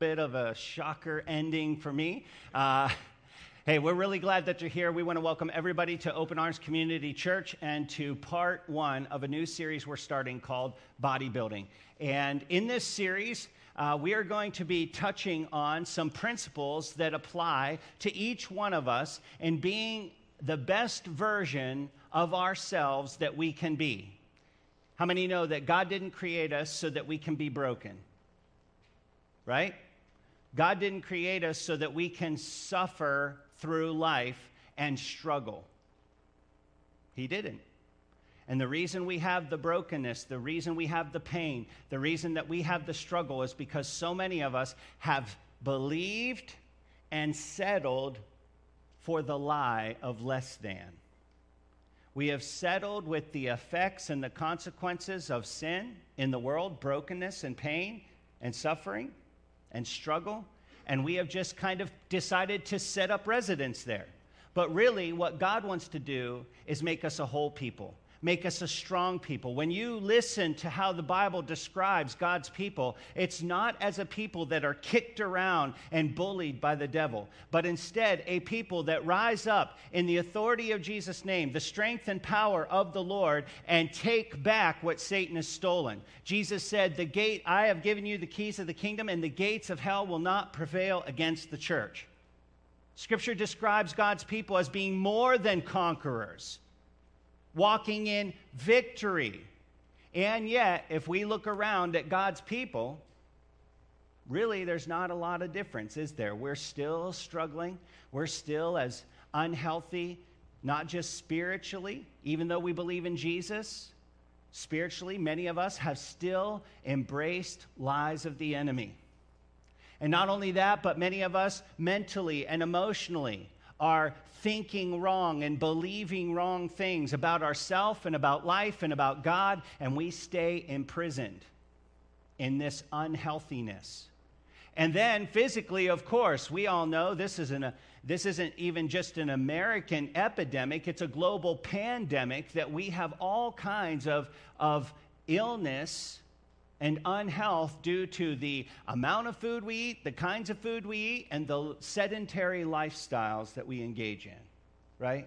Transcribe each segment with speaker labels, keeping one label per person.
Speaker 1: bit of a shocker ending for me. Hey, we're really glad that you're here. We want to welcome everybody to Open Arms Community Church and to part one of a new series we're starting called Bodybuilding. And in this series, we are going to be touching on some principles that apply to each one of us in being the best version of ourselves that we can be. How many know that God didn't create us so that we can be broken? Right? God didn't create us so that we can suffer through life and struggle. He didn't. And the reason we have the brokenness, the reason we have the pain, the reason that we have the struggle is because so many of us have believed and settled for the lie of less than. We have settled with the effects and the consequences of sin in the world, brokenness and pain and suffering and struggle, and we have just kind of decided to set up residence there. But really, what God wants to do is make us a whole people, make us a strong people. When you listen to how the Bible describes God's people, it's not as a people that are kicked around and bullied by the devil, but instead a people that rise up in the authority of Jesus' name, the strength and power of the Lord, and take back what Satan has stolen. Jesus said, I have given you the keys of the kingdom, and the gates of hell will not prevail against the church. Scripture describes God's people as being more than conquerors, walking in victory. And yet, if we look around at God's people, really there's not a lot of difference, is there? We're still struggling. We're still as unhealthy, not just spiritually, even though we believe in Jesus. Spiritually, many of us have still embraced lies of the enemy. And not only that, but many of us mentally and emotionally are thinking wrong and believing wrong things about ourselves and about life and about God, and we stay imprisoned in this unhealthiness. And then physically, of course, we all know this isn't even just an American epidemic, it's a global pandemic that we have all kinds of illness and unhealth due to the amount of food we eat, the kinds of food we eat, and the sedentary lifestyles that we engage in, right?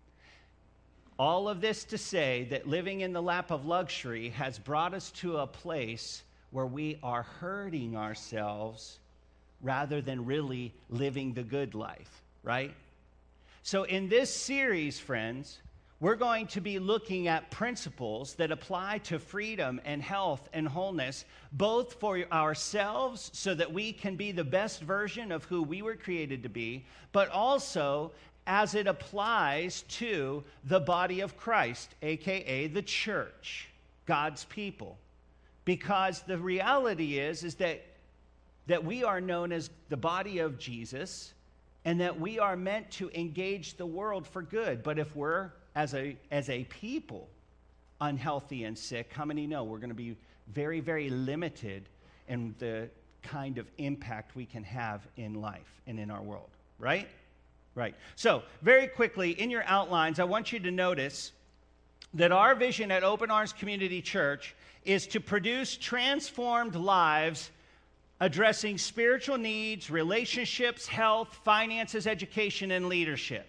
Speaker 1: All of this to say that living in the lap of luxury has brought us to a place where we are hurting ourselves rather than really living the good life, right? So in this series, friends, we're going to be looking at principles that apply to freedom and health and wholeness, both for ourselves so that we can be the best version of who we were created to be, but also as it applies to the body of Christ, aka the church, God's people. Because the reality is that we are known as the body of Jesus and that we are meant to engage the world for good. But if we're as a people unhealthy and sick, how many know we're going to be very, very limited in the kind of impact we can have in life and in our world, right? Right. So very quickly in your outlines, I want you to notice that our vision at Open Arms Community Church is to produce transformed lives addressing spiritual needs, relationships, health, finances, education, and leadership.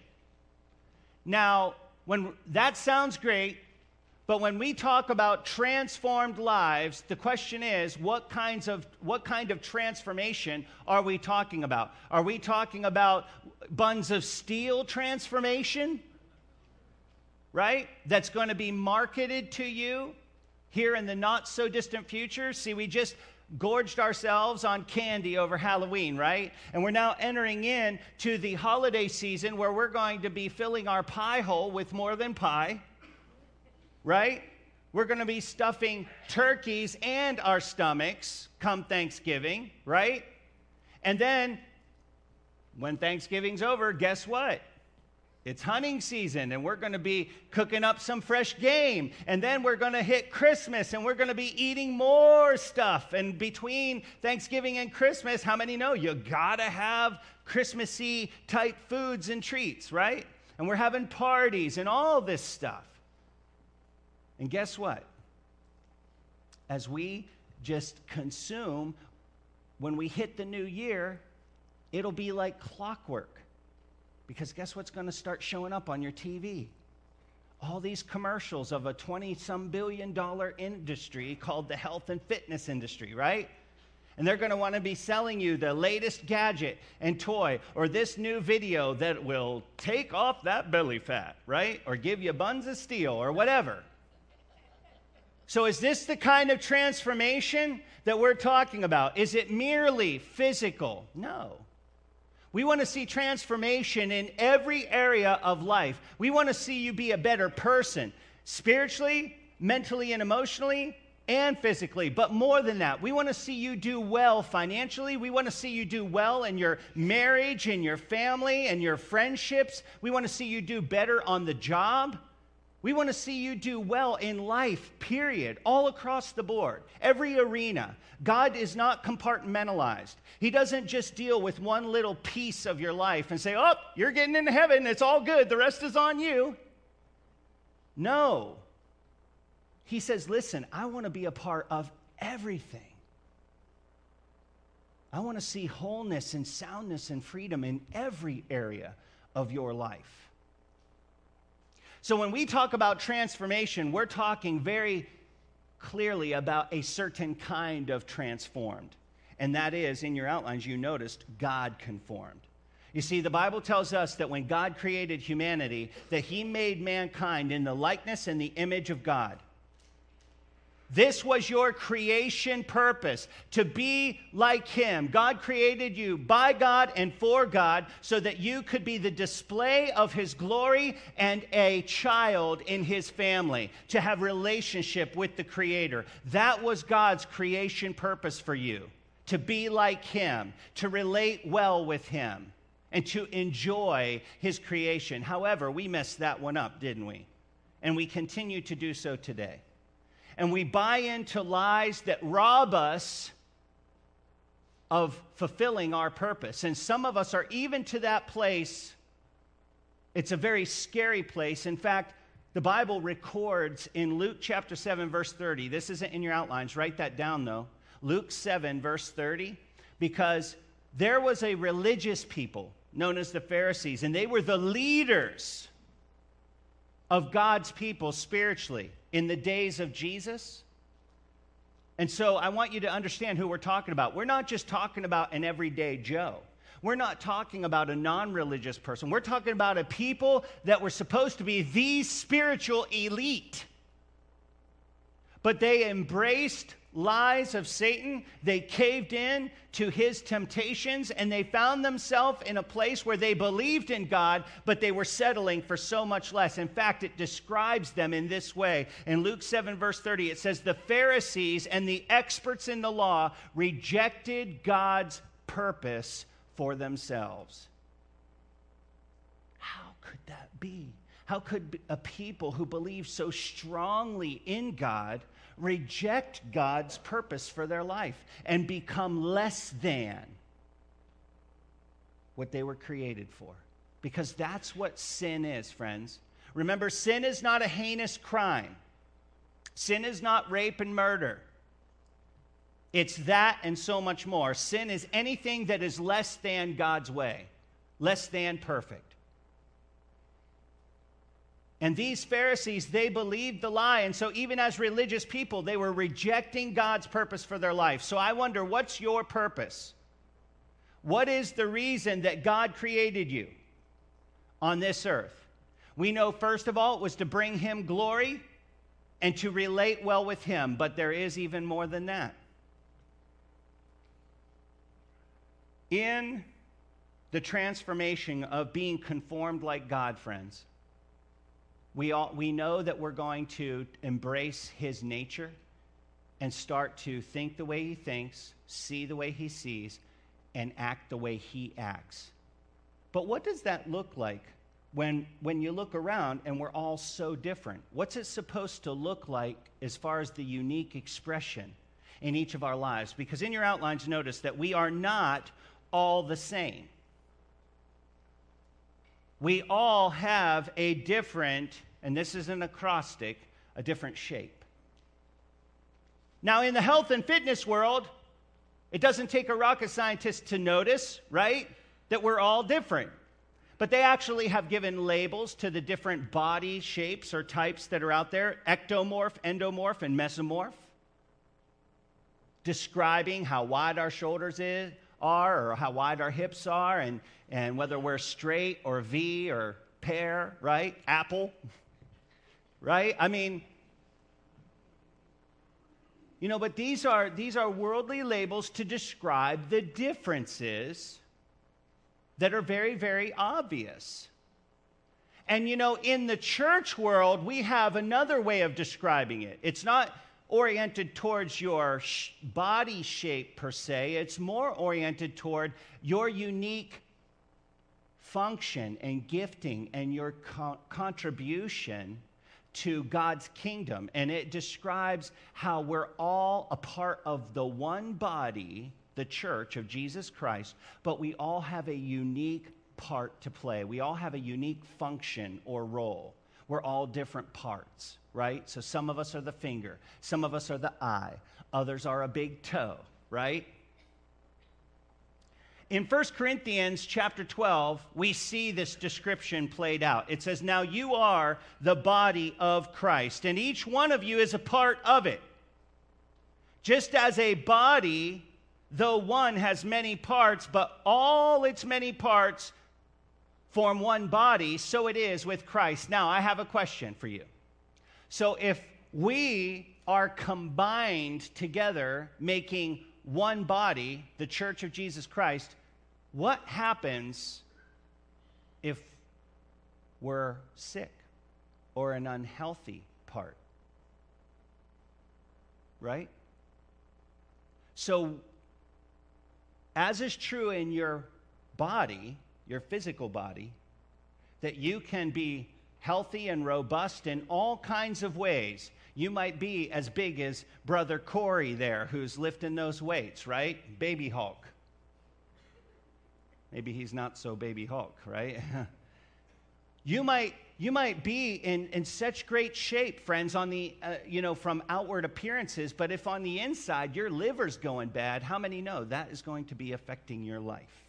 Speaker 1: Now, when that sounds great, but when we talk about transformed lives, the question is, what kind of transformation are we talking about? Are we talking about buns of steel transformation? Right? That's going to be marketed to you here in the not so distant future. See, we just gorged ourselves on candy over Halloween, right? And we're now entering in to the holiday season where we're going to be filling our pie hole with more than pie, right? We're going to be stuffing turkeys and our stomachs come Thanksgiving, right? And then when Thanksgiving's over, guess what? It's hunting season, and we're going to be cooking up some fresh game. And then we're going to hit Christmas, and we're going to be eating more stuff. And between Thanksgiving and Christmas, how many know you got to have Christmassy type foods and treats, right? And we're having parties and all this stuff. And guess what? As we just consume when we hit the new year, it'll be like clockwork. Because guess what's going to start showing up on your TV? All these commercials of a $20-some billion industry called the health and fitness industry, right? And they're going to want to be selling you the latest gadget and toy, or this new video that will take off that belly fat, right? Or give you buns of steel, or whatever. So is this the kind of transformation that we're talking about? Is it merely physical? No. We want to see transformation in every area of life. We want to see you be a better person, spiritually, mentally, and emotionally, and physically. But more than that, we want to see you do well financially. We want to see you do well in your marriage, in your family, and your friendships. We want to see you do better on the job. We want to see you do well in life, period, all across the board, every arena. God is not compartmentalized. He doesn't just deal with one little piece of your life and say, oh, you're getting into heaven, it's all good, the rest is on you. No. He says, listen, I want to be a part of everything. I want to see wholeness and soundness and freedom in every area of your life. So when we talk about transformation, we're talking very clearly about a certain kind of transformed. And that is, in your outlines, you noticed, God conformed. You see, the Bible tells us that when God created humanity, that he made mankind in the likeness and the image of God. This was your creation purpose, to be like him. God created you by God and for God so that you could be the display of his glory and a child in his family, to have relationship with the Creator. That was God's creation purpose for you, to be like him, to relate well with him, and to enjoy his creation. However, we messed that one up, didn't we? And we continue to do so today. And we buy into lies that rob us of fulfilling our purpose. And some of us are even to that place. It's a very scary place. In fact, the Bible records in Luke chapter 7, verse 30. This isn't in your outlines. Write that down, though. Luke 7, verse 30. Because there was a religious people known as the Pharisees, and they were the leaders of God's people spiritually in the days of Jesus. And so I want you to understand who we're talking about. We're not just talking about an everyday Joe. We're not talking about a non-religious person. We're talking about a people that were supposed to be the spiritual elite. But they embraced lies of Satan. They caved in to his temptations, and they found themselves in a place where they believed in God, but they were settling for so much less. In fact, it describes them in this way. In Luke 7, verse 30, it says, the Pharisees and the experts in the law rejected God's purpose for themselves. How could that be? How could a people who believe so strongly in God reject God's purpose for their life and become less than what they were created for? Because that's what sin is, friends. Remember, sin is not a heinous crime. Sin is not rape and murder. It's that and so much more. Sin is anything that is less than God's way, less than perfect. And these Pharisees, they believed the lie. And so even as religious people, they were rejecting God's purpose for their life. So I wonder, what's your purpose? What is the reason that God created you on this earth? We know, first of all, it was to bring him glory and to relate well with him. But there is even more than that. In the transformation of being conformed like God, friends, we know that we're going to embrace his nature and start to think the way he thinks, see the way he sees, and act the way he acts. But what does that look like when you look around and we're all so different? What's it supposed to look like as far as the unique expression in each of our lives? Because in your outlines, notice that we are not all the same. We all have a different, and this is an acrostic, a different shape. Now, in the health and fitness world, It doesn't take a rocket scientist to notice, right, that we're all different. But they actually have given labels to the different body shapes or types that are out there: ectomorph, endomorph, and mesomorph, describing how wide our shoulders are or how wide our hips are, and whether we're straight or V or pear, right? Apple, right? I mean, but these are worldly labels to describe the differences that are very, very obvious. And in the church world, we have another way of describing it. It's not oriented towards your body shape per se. It's more oriented toward your unique function and gifting and your contribution to God's kingdom. And it describes how we're all a part of the one body, the church of Jesus Christ, but we all have a unique part to play. We all have a unique function or role. We're all different parts, right? So some of us are the finger, some of us are the eye, others are a big toe, right? In 1 Corinthians chapter 12, we see this description played out. It says, "Now you are the body of Christ, and each one of you is a part of it. Just as a body, though one has many parts, but all its many parts form one body, so it is with Christ." Now, I have a question for you. So if we are combined together, making one body, the church of Jesus Christ, what happens if we're sick or an unhealthy part? Right? So, as is true in your body, your physical body, that you can be healthy and robust in all kinds of ways. You might be as big as Brother Corey there, who's lifting those weights, right? Baby Hulk. Maybe he's not so baby Hulk, right? You might be in such great shape, friends, on the from outward appearances, but if on the inside your liver's going bad, how many know that is going to be affecting your life?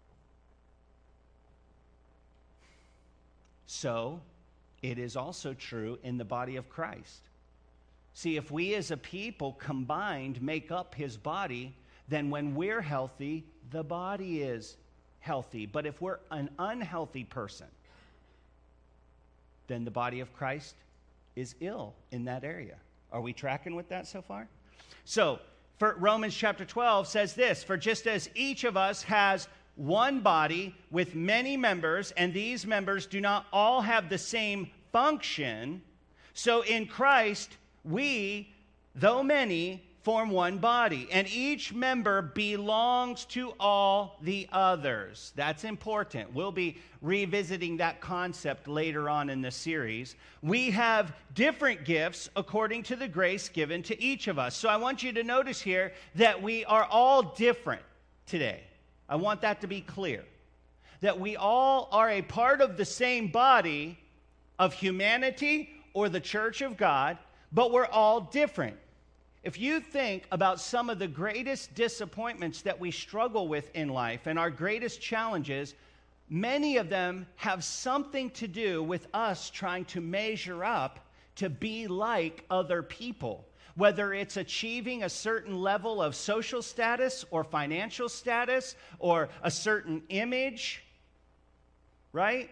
Speaker 1: So, it is also true in the body of Christ. See, if we as a people combined make up his body, then when we're healthy, the body is healthy. But if we're an unhealthy person, then the body of Christ is ill in that area. Are we tracking with that so far? So, for Romans chapter 12 says this: "For just as each of us has one body with many members, and these members do not all have the same function, so in Christ we, though many, form one body, and each member belongs to all the others." That's important. We'll be revisiting that concept later on in the series. We have different gifts according to the grace given to each of us. So I want you to notice here that we are all different today. I want that to be clear. That we all are a part of the same body of humanity or the church of God, but we're all different. If you think about some of the greatest disappointments that we struggle with in life and our greatest challenges, many of them have something to do with us trying to measure up to be like other people. Whether it's achieving a certain level of social status or financial status or a certain image, right?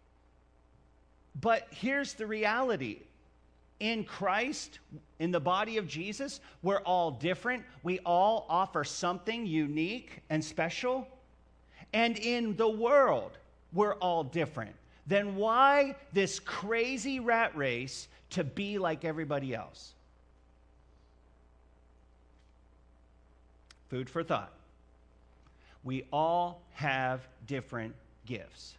Speaker 1: But here's the reality. In Christ, in the body of Jesus, we're all different. We all offer something unique and special. And in the world, we're all different. Then why this crazy rat race to be like everybody else? Food for thought. We all have different gifts.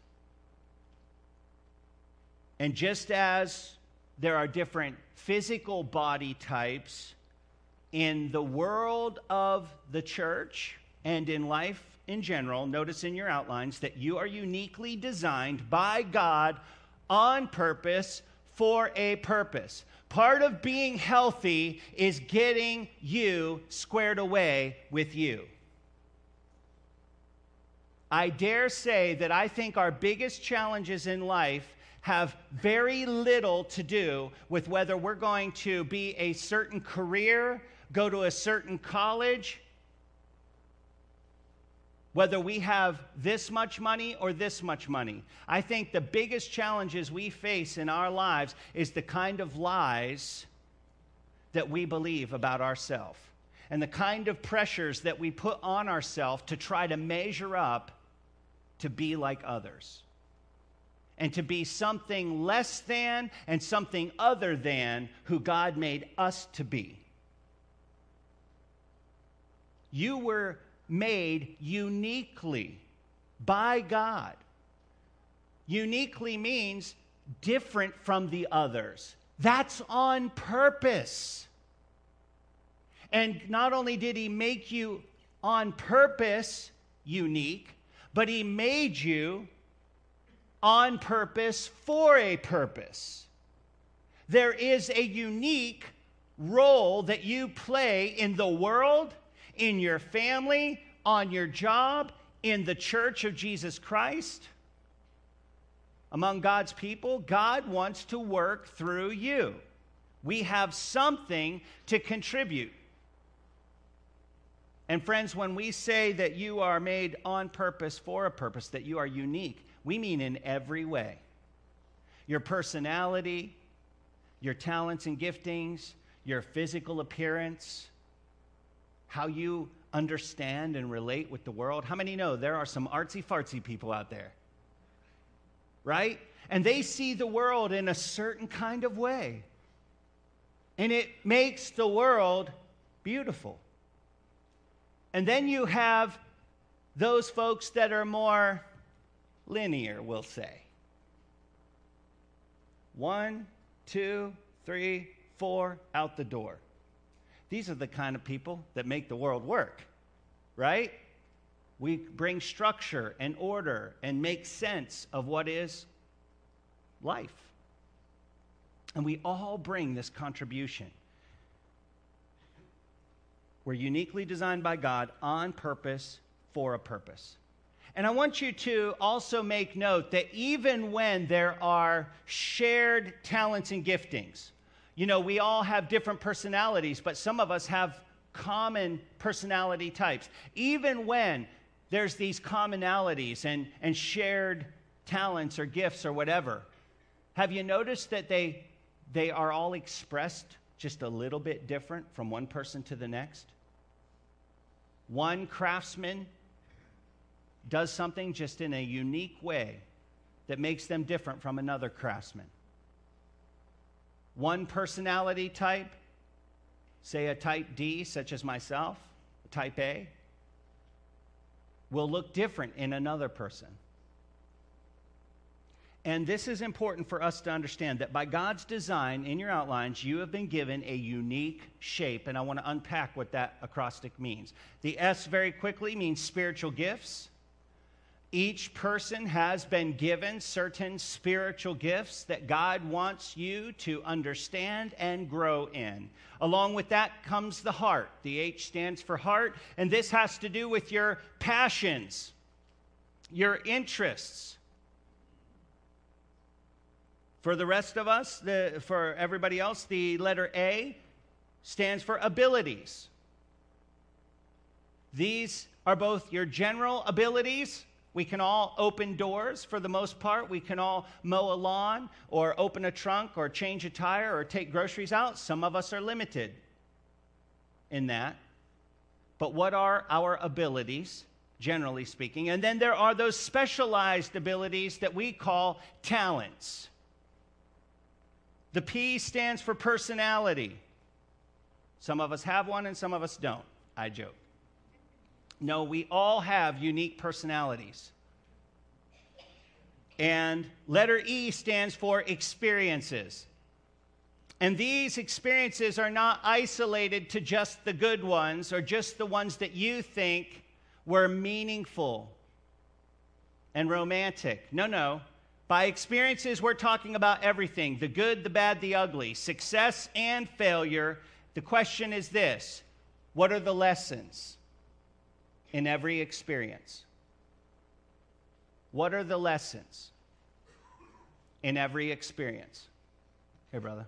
Speaker 1: And just as there are different physical body types in the world of the church and in life in general, notice in your outlines that you are uniquely designed by God on purpose for a purpose. Part of being healthy is getting you squared away with you. I dare say that I think our biggest challenges in life have very little to do with whether we're going to be a certain career, go to a certain college, whether we have this much money or this much money. I think the biggest challenges we face in our lives is the kind of lies that we believe about ourselves and the kind of pressures that we put on ourselves to try to measure up to be like others and to be something less than and something other than who God made us to be. You were made uniquely by God. Uniquely means different from the others. That's on purpose. And not only did he make you on purpose unique, but he made you on purpose for a purpose. There is a unique role that you play in the world, in your family, on your job, in the church of Jesus Christ. Among God's people, God wants to work through you. We have something to contribute. And friends, when we say that you are made on purpose for a purpose, that you are unique, we mean in every way. Your personality, your talents and giftings, your physical appearance, how you understand and relate with the world. How many know there are some artsy-fartsy people out there? Right? And they see the world in a certain kind of way. And it makes the world beautiful. And then you have those folks that are more linear, we'll say. 1, 2, 3, 4, out the door. These are the kind of people that make the world work, right? We bring structure and order and make sense of what is life. And we all bring this contribution. We're uniquely designed by God on purpose for a purpose. And I want you to also make note that even when there are shared talents and giftings, you know, we all have different personalities, but some of us have common personality types. Even when there's these commonalities and shared talents or gifts or whatever, have you noticed that they are all expressed just a little bit different from one person to the next? One craftsman does something just in a unique way that makes them different from another craftsman. One personality type, say a type D, such as myself, a type A, will look different in another person. And this is important for us to understand that by God's design, in your outlines, you have been given a unique shape. And I want to unpack what that acrostic means. The S, very quickly, means spiritual gifts. Each person has been given certain spiritual gifts that God wants you to understand and grow in. Along with that comes the heart. The H stands for heart. And this has to do with your passions, your interests. For the rest of us, for everybody else, the letter A stands for abilities. These are both your general abilities. We can all open doors for the most part. We can all mow a lawn or open a trunk or change a tire or take groceries out. Some of us are limited in that. But what are our abilities, generally speaking? And then there are those specialized abilities that we call talents. The P stands for personality. Some of us have one and some of us don't. I joke. No, we all have unique personalities. And letter E stands for experiences. And these experiences are not isolated to just the good ones or just the ones that you think were meaningful and romantic. No. By experiences, we're talking about everything, the good, the bad, the ugly, success and failure. The question is this: what are the lessons in every experience? What are the lessons in every experience? Hey, brother.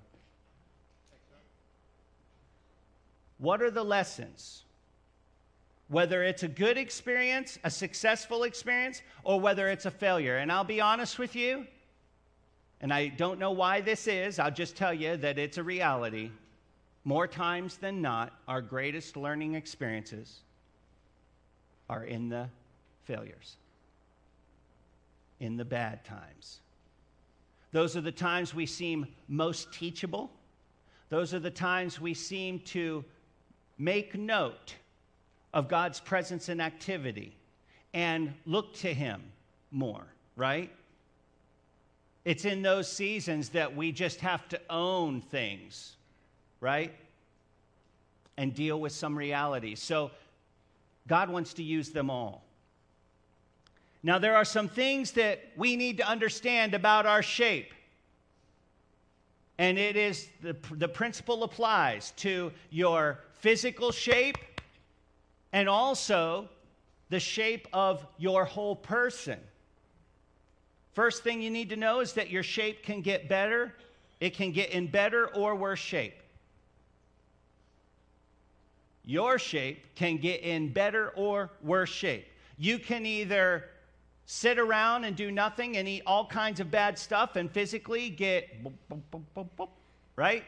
Speaker 1: What are the lessons? Whether it's a good experience, a successful experience, or whether it's a failure. And I'll be honest with you, and I don't know why this is, I'll just tell you that it's a reality. More times than not, our greatest learning experiences are in the failures, in the bad times. Those are the times we seem most teachable. Those are the times we seem to make note of God's presence and activity and look to Him more, right? It's in those seasons that we just have to own things, right? And deal with some reality. So God wants to use them all. Now, there are some things that we need to understand about our shape. And it is the principle applies to your physical shape and also the shape of your whole person. First thing you need to know is that your shape can get better. It can get in better or worse shape. Your shape can get in better or worse shape. You can either sit around and do nothing and eat all kinds of bad stuff and physically get, right?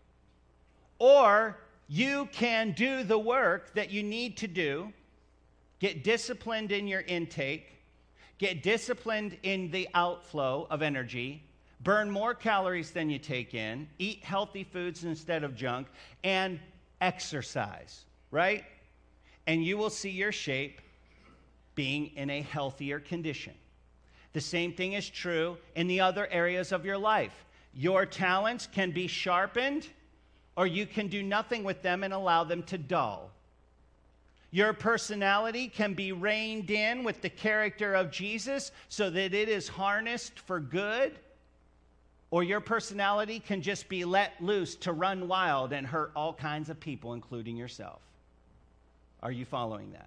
Speaker 1: Or you can do the work that you need to do, get disciplined in your intake, get disciplined in the outflow of energy, burn more calories than you take in, eat healthy foods instead of junk, and exercise, right? And you will see your shape being in a healthier condition. The same thing is true in the other areas of your life. Your talents can be sharpened, or you can do nothing with them and allow them to dull. Your personality can be reined in with the character of Jesus so that it is harnessed for good, or your personality can just be let loose to run wild and hurt all kinds of people, including yourself. Are you following that?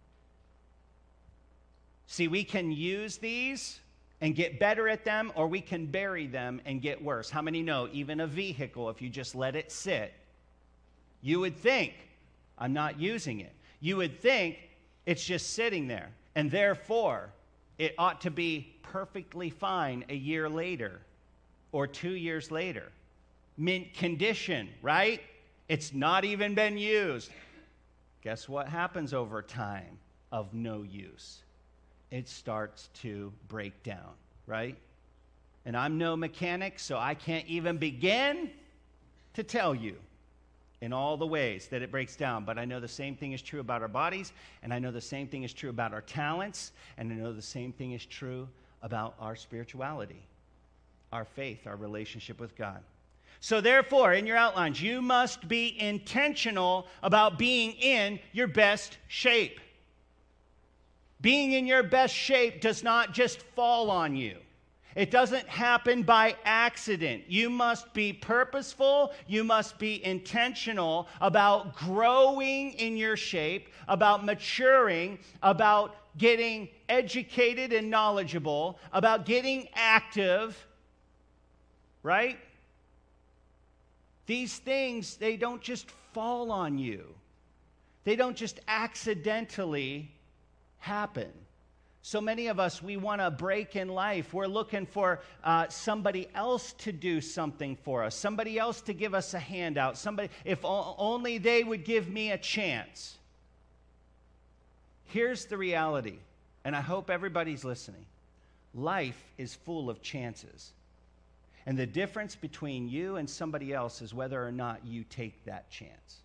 Speaker 1: See, we can use these and get better at them, or we can bury them and get worse. How many know even a vehicle, if you just let it sit, you would think, I'm not using it. You would think it's just sitting there, and therefore it ought to be perfectly fine a year later or 2 years later. Mint condition, right? It's not even been used. Guess what happens over time of no use? It starts to break down, right? And I'm no mechanic, so I can't even begin to tell you in all the ways that it breaks down. But I know the same thing is true about our bodies, and I know the same thing is true about our talents, and I know the same thing is true about our spirituality, our faith, our relationship with God. So therefore, in your outlines, you must be intentional about being in your best shape. Being in your best shape does not just fall on you. It doesn't happen by accident. You must be purposeful. You must be intentional about growing in your shape, about maturing, about getting educated and knowledgeable, about getting active, right? These things, they don't just fall on you. They don't just accidentally happen. So many of us, we want a break in life. We're looking for somebody else to do something for us, somebody else to give us a handout, somebody, if only they would give me a chance. Here's the reality, and I hope everybody's listening. Life is full of chances. And the difference between you and somebody else is whether or not you take that chance.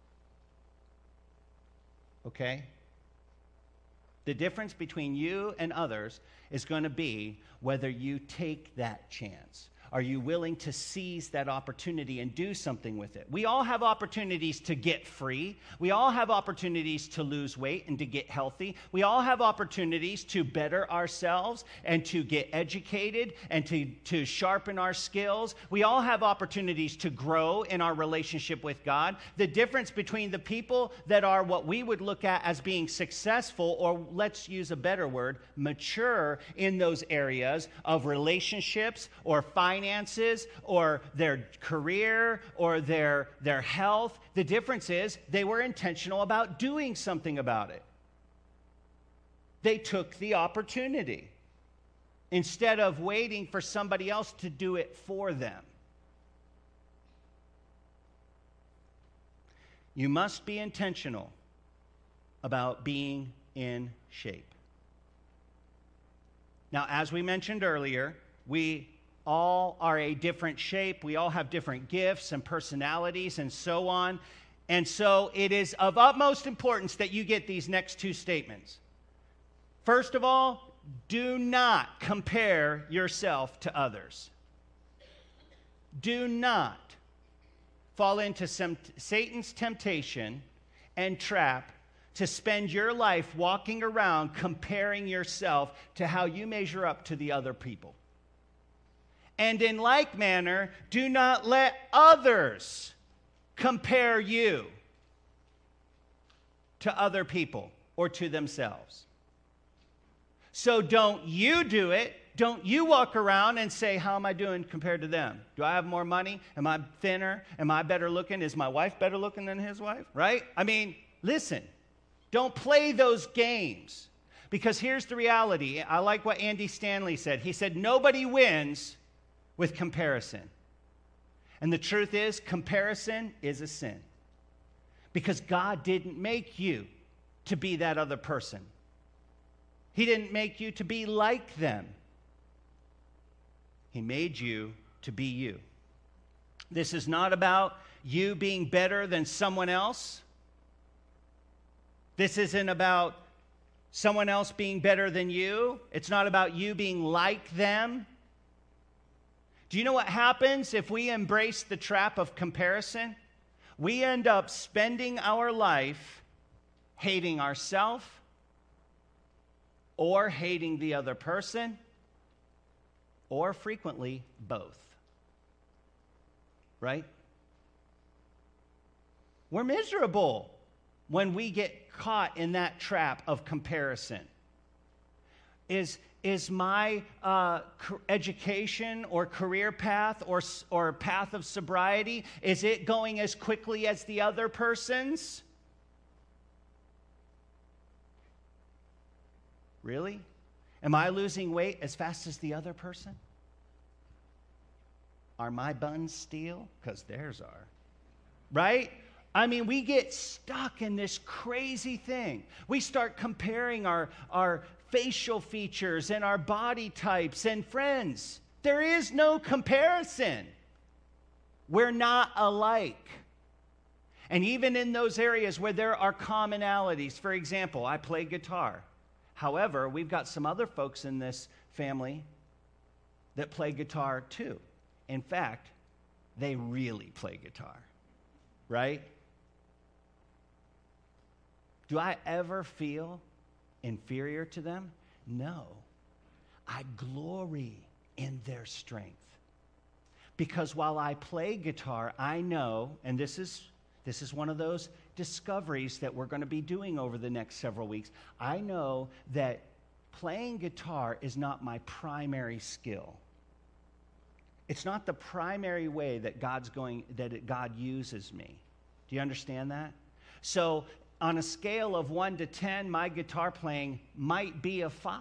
Speaker 1: Okay? The difference between you and others is going to be whether you take that chance. Are you willing to seize that opportunity and do something with it? We all have opportunities to get free. We all have opportunities to lose weight and to get healthy. We all have opportunities to better ourselves and to get educated and to sharpen our skills. We all have opportunities to grow in our relationship with God. The difference between the people that are what we would look at as being successful, or let's use a better word, mature in those areas of relationships or finances or their career or their health, the difference is they were intentional about doing something about it. They took the opportunity instead of waiting for somebody else to do it for them. You must be intentional about being in shape. Now, as we mentioned earlier, we all are a different shape. We all have different gifts and personalities and so on. And so it is of utmost importance that you get these next two statements. First of all, do not compare yourself to others. Do not fall into Satan's temptation and trap to spend your life walking around comparing yourself to how you measure up to the other people. And in like manner, do not let others compare you to other people or to themselves. So don't you do it. Don't you walk around and say, how am I doing compared to them? Do I have more money? Am I thinner? Am I better looking? Is my wife better looking than his wife? Right? I mean, listen. Don't play those games, because here's the reality. I like what Andy Stanley said. He said, nobody wins with comparison. And the truth is, comparison is a sin, because God didn't make you to be that other person. He didn't make you to be like them. He made you to be you. This is not about you being better than someone else. This isn't about someone else being better than you. It's not about you being like them. Do you know what happens if we embrace the trap of comparison? We end up spending our life hating ourselves or hating the other person, or frequently both. Right? We're miserable when we get caught in that trap of comparison. Is my education or career path or path of sobriety, is it going as quickly as the other person's? Really? Am I losing weight as fast as the other person? Are my buns steel? Because theirs are. Right? I mean, we get stuck in this crazy thing. We start comparing our facial features and our body types, and friends, there is no comparison. We're not alike. And even in those areas where there are commonalities, for example, I play guitar. However, we've got some other folks in this family that play guitar too. In fact, they really play guitar, right? Do I ever feel inferior to them? No. I glory in their strength. Because while I play guitar, I know, and this is one of those discoveries that we're going to be doing over the next several weeks. I know that playing guitar is not my primary skill. It's not the primary way that God uses me. Do you understand that? So on a scale of 1 to 10, my guitar playing might be a 5.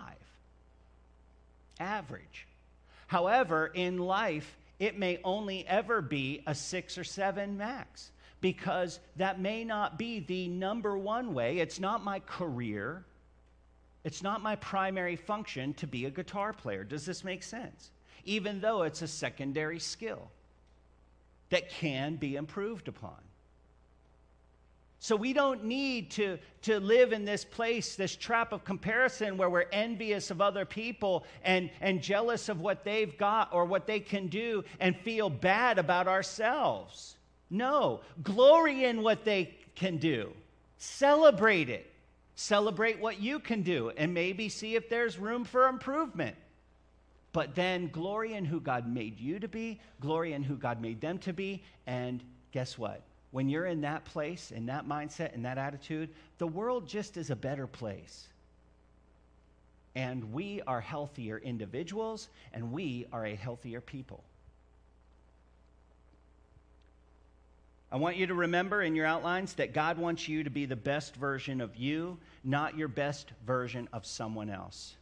Speaker 1: Average. However, in life, it may only ever be a 6 or 7 max, because that may not be the number one way. It's not my career. It's not my primary function to be a guitar player. Does this make sense? Even though it's a secondary skill that can be improved upon. So we don't need to live in this place, this trap of comparison where we're envious of other people and jealous of what they've got or what they can do and feel bad about ourselves. No, glory in what they can do. Celebrate it. Celebrate what you can do and maybe see if there's room for improvement. But then glory in who God made you to be, glory in who God made them to be, and guess what? When you're in that place, in that mindset, in that attitude, the world just is a better place. And we are healthier individuals, and we are a healthier people. I want you to remember in your outlines that God wants you to be the best version of you, not your best version of someone else.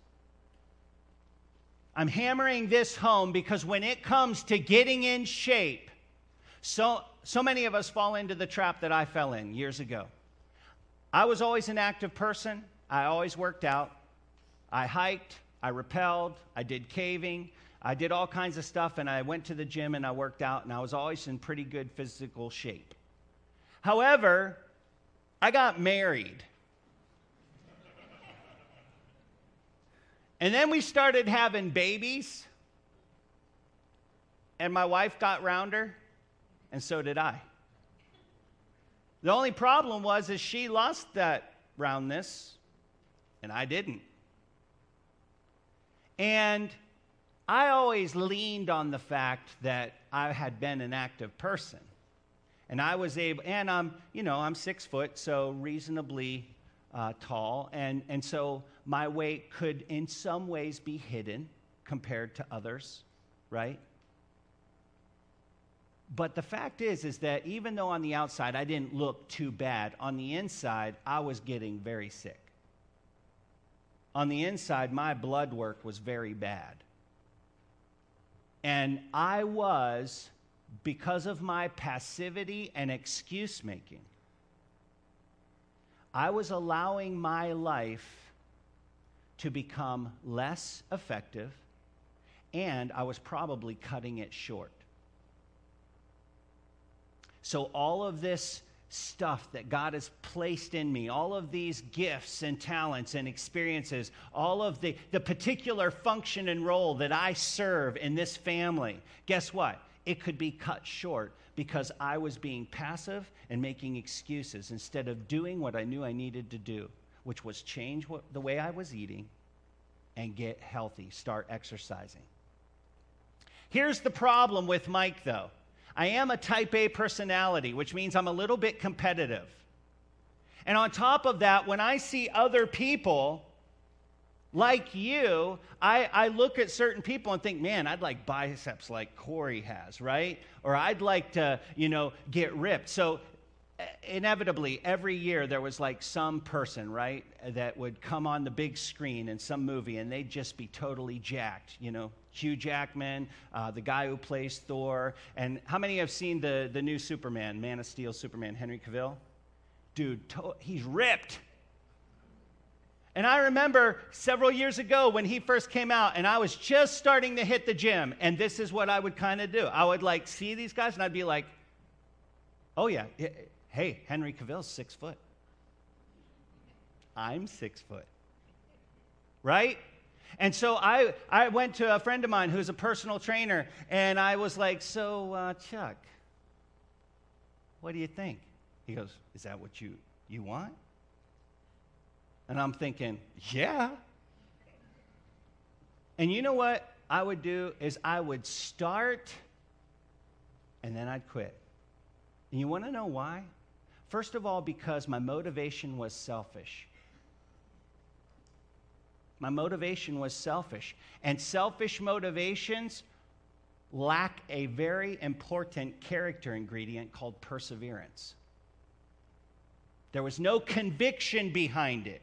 Speaker 1: I'm hammering this home because when it comes to getting in shape, so many of us fall into the trap that I fell in years ago. I was always an active person. I always worked out. I hiked, I rappelled, I did caving, I did all kinds of stuff, and I went to the gym and I worked out, and I was always in pretty good physical shape. However, I got married. And then we started having babies, and my wife got rounder, and so did I. The only problem was is she lost that roundness, and I didn't. And I always leaned on the fact that I had been an active person. And I was able, and I'm 6 foot, so reasonably tall. And so my weight could in some ways be hidden compared to others, right? But the fact is that even though on the outside I didn't look too bad, on the inside I was getting very sick. On the inside, my blood work was very bad. And I was, because of my passivity and excuse making, I was allowing my life to become less effective, and I was probably cutting it short. So all of this stuff that God has placed in me, all of these gifts and talents and experiences, all of the particular function and role that I serve in this family, guess what? It could be cut short because I was being passive and making excuses instead of doing what I knew I needed to do, which was change the way I was eating and get healthy, start exercising. Here's the problem with Mike, though. I am a type A personality, which means I'm a little bit competitive. And on top of that, when I see other people like you, I look at certain people and think, man, I'd like biceps like Corey has, right? Or I'd like to, get ripped. So inevitably, every year there was like some person, right, that would come on the big screen in some movie and they'd just be totally jacked, Hugh Jackman, the guy who plays Thor. And how many have seen the new Superman, Man of Steel Superman, Henry Cavill? Dude, he's ripped. And I remember several years ago when he first came out, and I was just starting to hit the gym, and this is what I would kind of do. I would see these guys, and I'd be like, oh yeah, hey, Henry Cavill's 6 foot. I'm 6 foot. Right? And so I went to a friend of mine who's a personal trainer, and I was like, so, Chuck, what do you think? He goes, is that what you want? And I'm thinking, yeah. And you know what I would do is I would start, and then I'd quit. And you want to know why? First of all, because my motivation was selfish. My motivation was selfish. And selfish motivations lack a very important character ingredient called perseverance. There was no conviction behind it.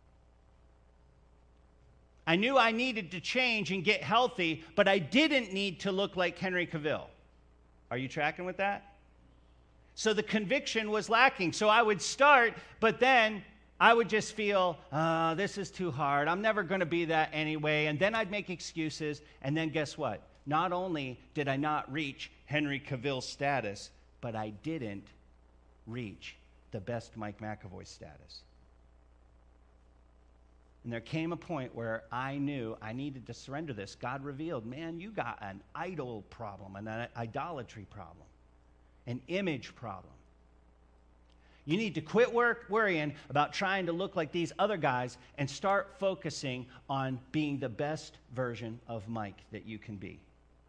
Speaker 1: I knew I needed to change and get healthy, but I didn't need to look like Henry Cavill. Are you tracking with that? So the conviction was lacking. So I would start, but then I would just feel, this is too hard. I'm never going to be that anyway. And then I'd make excuses. And then guess what? Not only did I not reach Henry Cavill's status, but I didn't reach the best Mike McAvoy status. And there came a point where I knew I needed to surrender this. God revealed, man, you got an idol problem, an idolatry problem, an image problem. You need to quit worrying about trying to look like these other guys and start focusing on being the best version of Mike that you can be.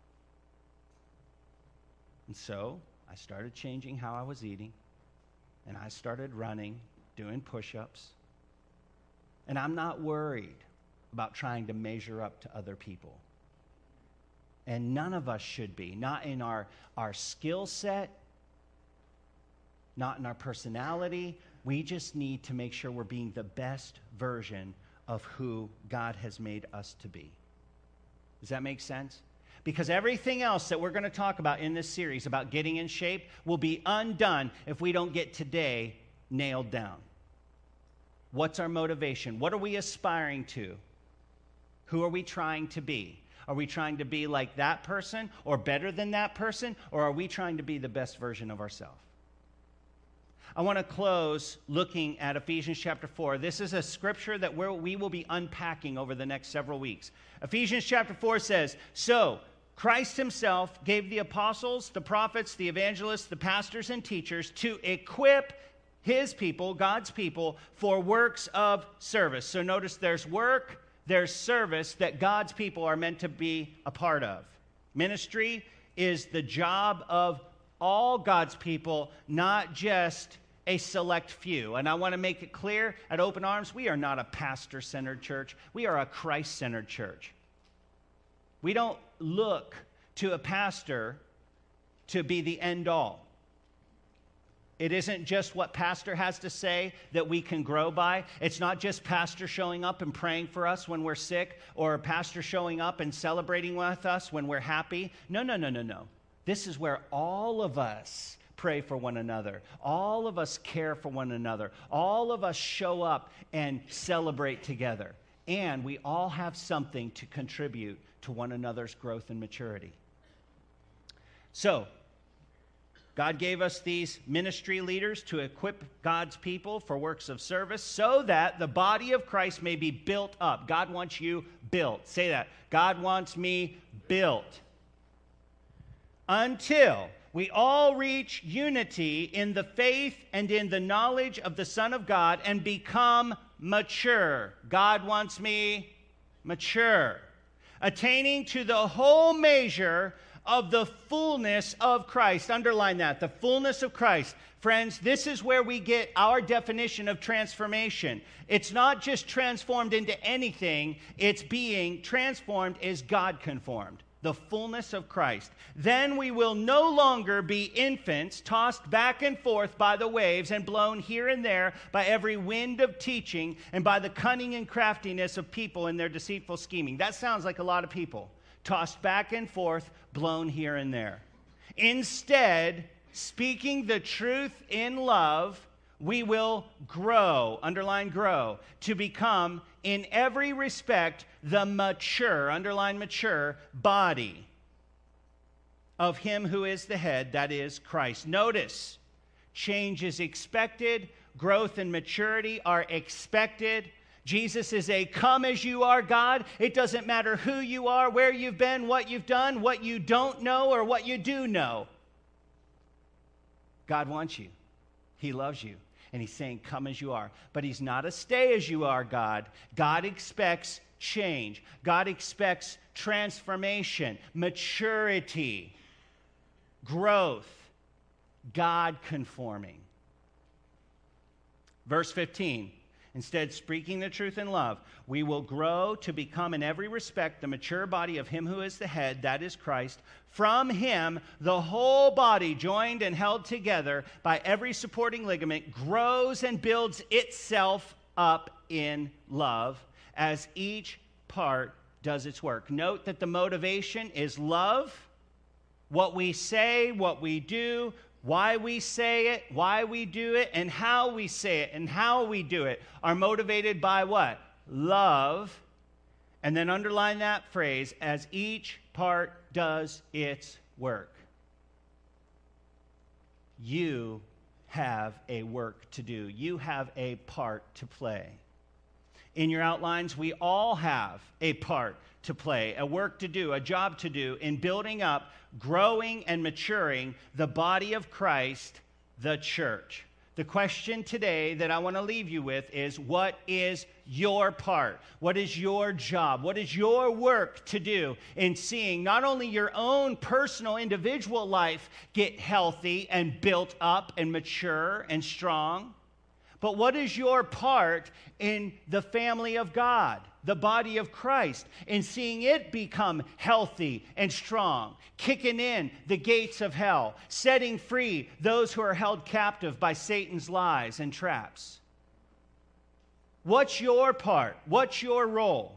Speaker 1: And so I started changing how I was eating, and I started running, doing push-ups. And I'm not worried about trying to measure up to other people. And none of us should be, not in our skill set, not in our personality. We just need to make sure we're being the best version of who God has made us to be. Does that make sense? Because everything else that we're going to talk about in this series about getting in shape will be undone if we don't get today nailed down. What's our motivation? What are we aspiring to? Who are we trying to be? Are we trying to be like that person or better than that person? Or are we trying to be the best version of ourselves? I want to close looking at Ephesians chapter 4. This is a scripture that we will be unpacking over the next several weeks. Ephesians chapter 4 says, "So Christ himself gave the apostles, the prophets, the evangelists, the pastors, and teachers to equip his people, God's people, for works of service." So notice there's work, there's service that God's people are meant to be a part of. Ministry is the job of all God's people, not just a select few. And I want to make it clear at Open Arms, we are not a pastor-centered church. We are a Christ-centered church. We don't look to a pastor to be the end all. It isn't just what pastor has to say that we can grow by. It's not just pastor showing up and praying for us when we're sick, or pastor showing up and celebrating with us when we're happy. No. This is where all of us pray for one another. All of us care for one another. All of us show up and celebrate together. And we all have something to contribute to one another's growth and maturity. So, God gave us these ministry leaders to equip God's people for works of service so that the body of Christ may be built up. God wants you built. Say that. God wants me built. Until we all reach unity in the faith and in the knowledge of the Son of God and become mature. God wants me mature. Attaining to the whole measure of the fullness of Christ. Underline that, the fullness of Christ. Friends, this is where we get our definition of transformation. It's not just transformed into anything, it's being transformed as God conformed. The fullness of Christ. Then we will no longer be infants tossed back and forth by the waves and blown here and there by every wind of teaching and by the cunning and craftiness of people in their deceitful scheming. That sounds like a lot of people. Tossed back and forth, blown here and there. Instead, speaking the truth in love, we will grow, underline grow, to become in every respect the mature, underline mature, body of him who is the head, that is Christ. Notice, change is expected, growth and maturity are expected. Jesus is a come as you are God. It doesn't matter who you are, where you've been, what you've done, what you don't know, or what you do know. God wants you. He loves you. And he's saying, come as you are. But he's not a stay as you are God. God expects change. God expects transformation, maturity, growth, God conforming. Verse 15. Instead, speaking the truth in love, we will grow to become in every respect the mature body of him who is the head, that is Christ. From him, the whole body, joined and held together by every supporting ligament, grows and builds itself up in love as each part does its work. Note that the motivation is love. What we say, what we do, why we say it, why we do it, and how we say it, and how we do it are motivated by what? Love. And then underline that phrase, as each part does its work. You have a work to do. You have a part to play. In your outlines, we all have a part to play, a work to do, a job to do in building up, growing, and maturing the body of Christ, the church. The question today that I want to leave you with is, what is your part? What is your job? What is your work to do in seeing not only your own personal individual life get healthy and built up and mature and strong, but what is your part in the family of God, the body of Christ, in seeing it become healthy and strong, kicking in the gates of hell, setting free those who are held captive by Satan's lies and traps? What's your part? What's your role?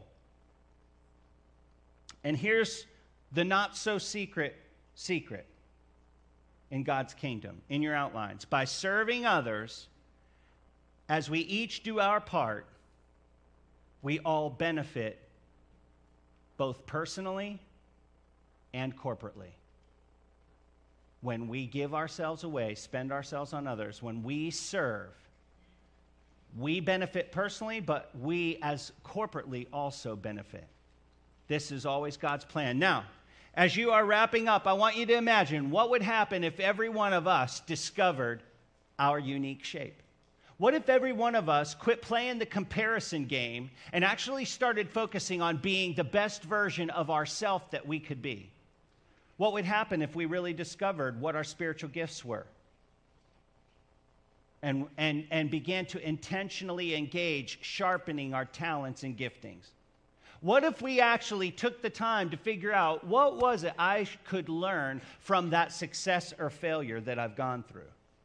Speaker 1: And here's the not-so-secret secret in God's kingdom, in your outlines. By serving others, as we each do our part, we all benefit both personally and corporately. When we give ourselves away, spend ourselves on others, when we serve, we benefit personally, but we as corporately also benefit. This is always God's plan. Now, as you are wrapping up, I want you to imagine what would happen if every one of us discovered our unique shape. What if every one of us quit playing the comparison game and actually started focusing on being the best version of ourselves that we could be? What would happen if we really discovered what our spiritual gifts were and began to intentionally engage, sharpening our talents and giftings? What if we actually took the time to figure out what was it I could learn from that success or failure that I've gone through?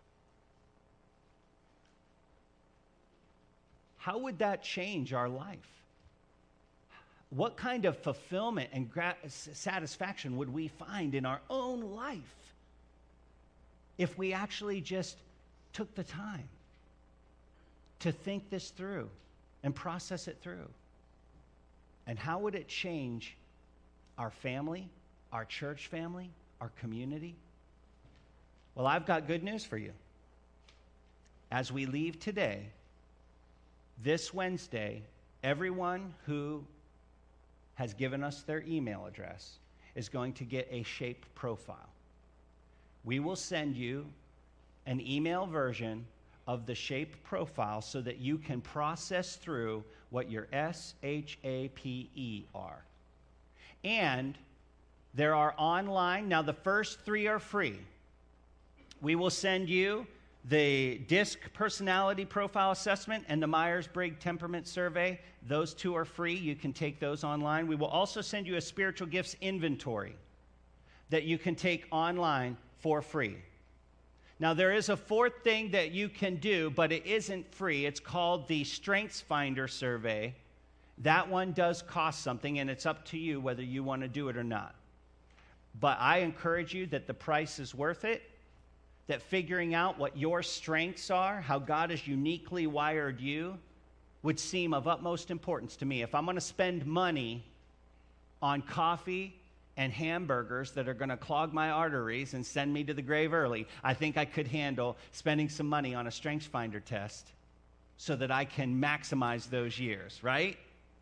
Speaker 1: How would that change our life? What kind of fulfillment and satisfaction would we find in our own life if we actually just took the time to think this through and process it through? And how would it change our family, our church family, our community? Well, I've got good news for you. As we leave today, this Wednesday, everyone who has given us their email address is going to get a shape profile. We will send you an email version of the shape profile so that you can process through what your SHAPE are. And there are online, now the first 3 are free. We will send you the DISC personality profile assessment and the Myers-Briggs temperament survey. Those 2 are free. You can take those online. We will also send you a spiritual gifts inventory that you can take online for free. Now, there is a 4th thing that you can do, but it isn't free. It's called the Strengths Finder survey. That one does cost something, and it's up to you whether you want to do it or not. But I encourage you that the price is worth it, that figuring out what your strengths are, how God has uniquely wired you, would seem of utmost importance to me. If I'm going to spend money on coffee and hamburgers that are going to clog my arteries and send me to the grave early, I think I could handle spending some money on a Strengths Finder test so that I can maximize those years, right?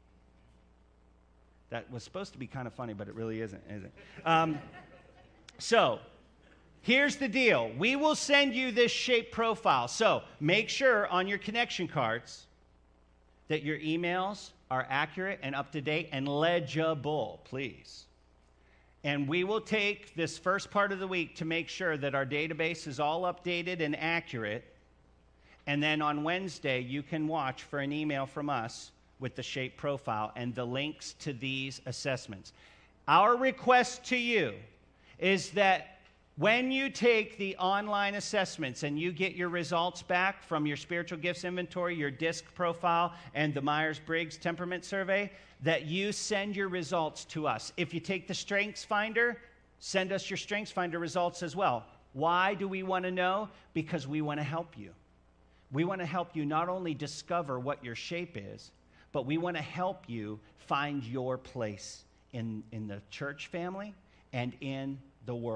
Speaker 1: That was supposed to be kind of funny, but it really isn't, is it? So, here's the deal. We will send you this shape profile. So make sure on your connection cards that your emails are accurate and up to date and legible, please. And we will take this first part of the week to make sure that our database is all updated and accurate. And then on Wednesday, you can watch for an email from us with the shape profile and the links to these assessments. Our request to you is that when you take the online assessments and you get your results back from your spiritual gifts inventory, your DISC profile, and the Myers-Briggs temperament survey, that you send your results to us. If you take the Strengths Finder, send us your Strengths Finder results as well. Why do we want to know? Because we want to help you. We want to help you not only discover what your shape is, but we want to help you find your place in the church family and in the world.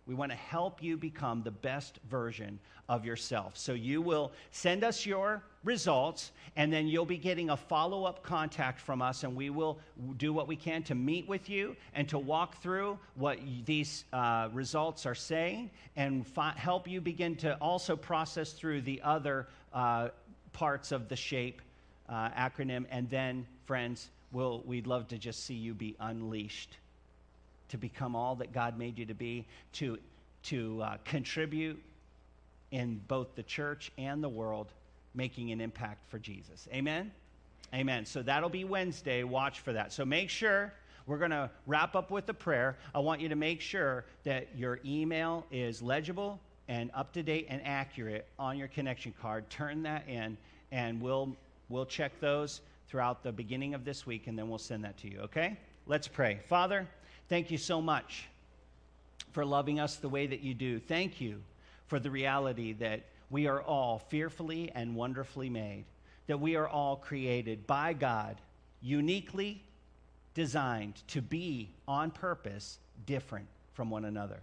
Speaker 1: We want to help you become the best version of yourself. So you will send us your results, and then you'll be getting a follow-up contact from us, and we will do what we can to meet with you and to walk through what these results are saying and help you begin to also process through the other parts of the SHAPE acronym. And then, friends, we'd love to just see you be unleashed to become all that God made you to be, to contribute in both the church and the world, making an impact for Jesus. Amen? Amen. So that'll be Wednesday. Watch for that. So make sure, we're going to wrap up with a prayer. I want you to make sure that your email is legible and up-to-date and accurate on your connection card. Turn that in, and we'll check those throughout the beginning of this week, and then we'll send that to you, okay? Let's pray. Father, thank you so much for loving us the way that you do. Thank you for the reality that we are all fearfully and wonderfully made, that we are all created by God, uniquely designed to be, on purpose, different from one another.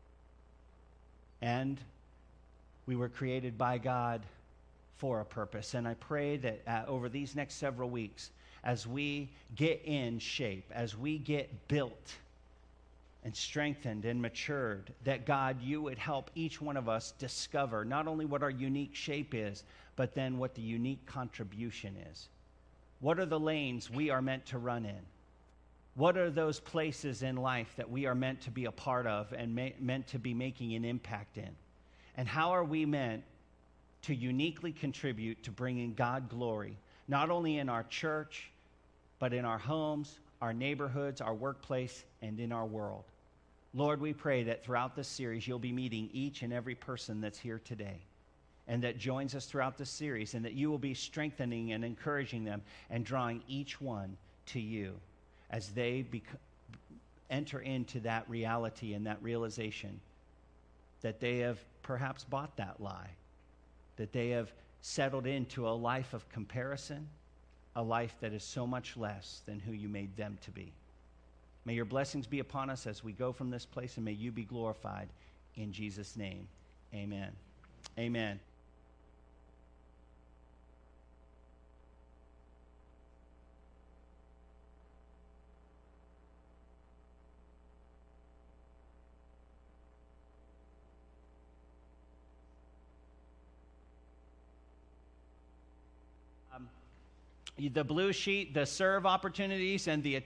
Speaker 1: And we were created by God for a purpose. And I pray that over these next several weeks, as we get in shape, as we get built and strengthened and matured, that God, you would help each one of us discover not only what our unique shape is, but then what the unique contribution is. What are the lanes we are meant to run in? What are those places in life that we are meant to be a part of and meant to be making an impact in? And how are we meant to uniquely contribute to bringing God glory, not only in our church, but in our homes, our neighborhoods, our workplace, and in our world? Lord, we pray that throughout this series, you'll be meeting each and every person that's here today and that joins us throughout this series, and that you will be strengthening and encouraging them and drawing each one to you as they enter into that reality and that realization that they have perhaps bought that lie, that they have settled into a life of comparison, a life that is so much less than who you made them to be. May your blessings be upon us as we go from this place, and may you be glorified in Jesus' name. Amen. Amen. The blue sheet, the serve opportunities, and the